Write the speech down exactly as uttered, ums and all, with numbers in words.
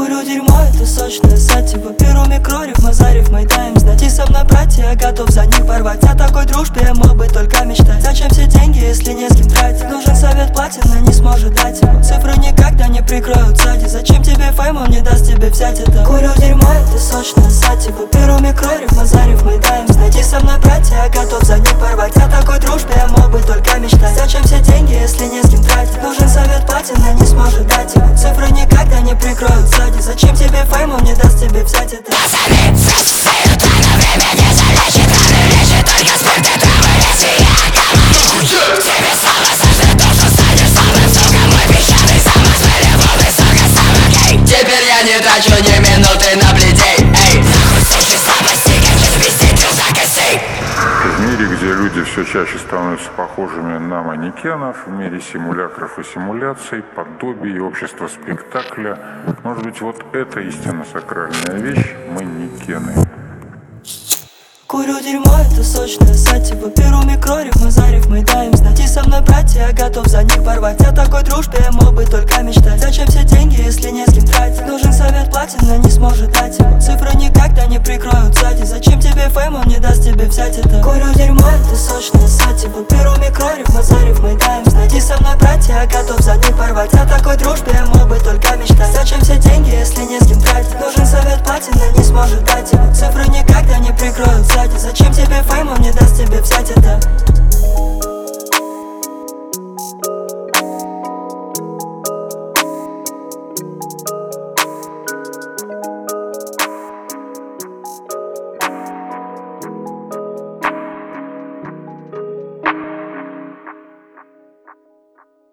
Курю дерьмо, это сочное сативо. Беру микрориф, мазарив, майдаем. Знати со мной, братья, я готов за них порвать. О такой дружбе я мог бы только мечтать. Зачем все деньги, если не с кем тратить? Нужен совет, платина не сможет дать его. Цифры никогда не прикроют сзади. Зачем тебе фейм, он не даст тебе взять это. Курю дерьмо, это сочное сативо. Беру микрориф, мазарив, майдаем. Знати со мной, братья, я готов за них порвать. О такой дружбе я мог бы только мечтать. Зачем все деньги, если не с кем тратить? Нужен совет, платина не сможет дать его. Цифры никогда не прикроют сзади. Зачем тебе фейм, он не даст тебе взять это. Позови все твое время не залечит. Раны лечит только спирт и травы. Если я команду тебе слава, сожжет душу, станешь слабым. Сука, мой песчаный замок, смелеву высоко самок. Эй, теперь я не трачу ни минуты на плетей. Эй, нахуй суши слабости, как же звездить за костей. В мире, где люди все чаще становятся похожими на манекенов, в мире симулякров и симуляций, подобий, общества спектакля, может быть, вот это истинно сакральная вещь — манекены. Курю дерьмо, это сочное сативо. Беру микрориф, мазарив, майдаем. Знати со мной, братья, я готов за них порвать. О такой дружбе я мог бы только мечтать. Зачем все деньги, если не с кем тратить? Нужен совет, платина не сможет дать его. Цифры никогда не прикроют сзади. Зачем тебе фейм, он не даст тебе взять это. Курю дерьмо, это сочное сативо. Беру микрориф, мазарив, майдаем. Знати со мной, братья, я готов за них порвать. О такой дружбе я мог бы только мечтать. Зачем все деньги, если не с кем тратить? Нужен совет, платина не сможет дать его. Цифры никогда не прикроют сзади. Зачем тебе фейм, он не даст тебе взять это.